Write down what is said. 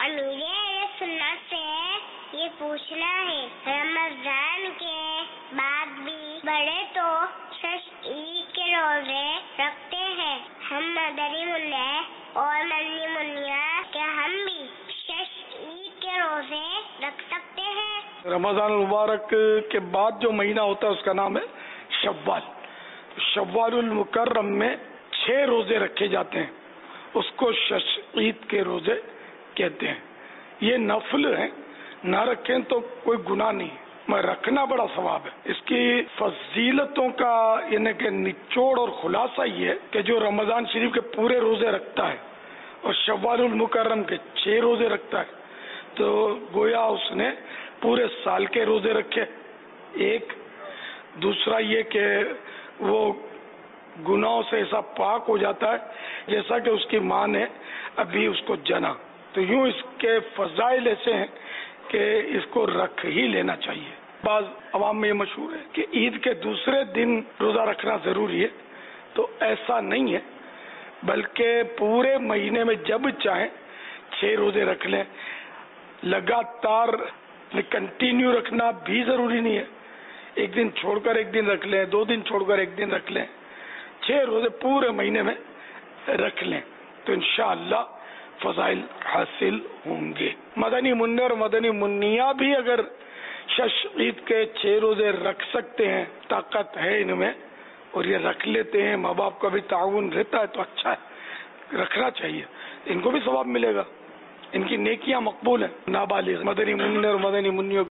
امیر اہل سنت سے یہ پوچھنا ہے، رمضان کے بعد بھی بڑے تو عید کے روزے رکھتے ہیں، ہم مدنی منع اور مدنی منیا کیا ہم بھی عید کے روزے رکھ سکتے ہیں؟ رمضان المبارک کے بعد جو مہینہ ہوتا ہے اس کا نام ہے شوال. شوال المکرم میں 6 روزے رکھے جاتے ہیں، اس کو عید کے روزے کہتے ہیں. یہ نفل ہیں، نہ رکھیں تو کوئی گناہ نہیں، میں رکھنا بڑا ثواب ہے. اس کی فضیلتوں کا یعنی کہ نچوڑ اور خلاصہ یہ ہے کہ جو رمضان شریف کے پورے روزے رکھتا ہے اور شوال المکرم کے 6 روزے رکھتا ہے تو گویا اس نے پورے سال کے روزے رکھے. ایک دوسرا یہ کہ وہ گناہوں سے ایسا پاک ہو جاتا ہے جیسا کہ اس کی ماں نے ابھی اس کو جنا. تو یوں اس کے فضائل ایسے ہیں کہ اس کو رکھ ہی لینا چاہیے. بعض عوام میں یہ مشہور ہے کہ عید کے دوسرے دن روزہ رکھنا ضروری ہے، تو ایسا نہیں ہے، بلکہ پورے مہینے میں جب چاہیں 6 روزے رکھ لیں. لگاتار کنٹینیو رکھنا بھی ضروری نہیں ہے، ایک دن چھوڑ کر ایک دن رکھ لیں، 2 دن چھوڑ کر ایک دن رکھ لیں، 6 روزے پورے مہینے میں رکھ لیں تو انشاءاللہ فضائل حاصل ہوں گے. مدنی منع اور مدنی منیا بھی اگر عید کے 6 روزے رکھ سکتے ہیں، طاقت ہے ان میں اور یہ رکھ لیتے ہیں، ماں باپ کا بھی تعاون رہتا ہے تو اچھا ہے، رکھنا چاہیے، ان کو بھی ثواب ملے گا، ان کی نیکیاں مقبول ہیں. نابالغ مدنی منع اور مدنی منیوں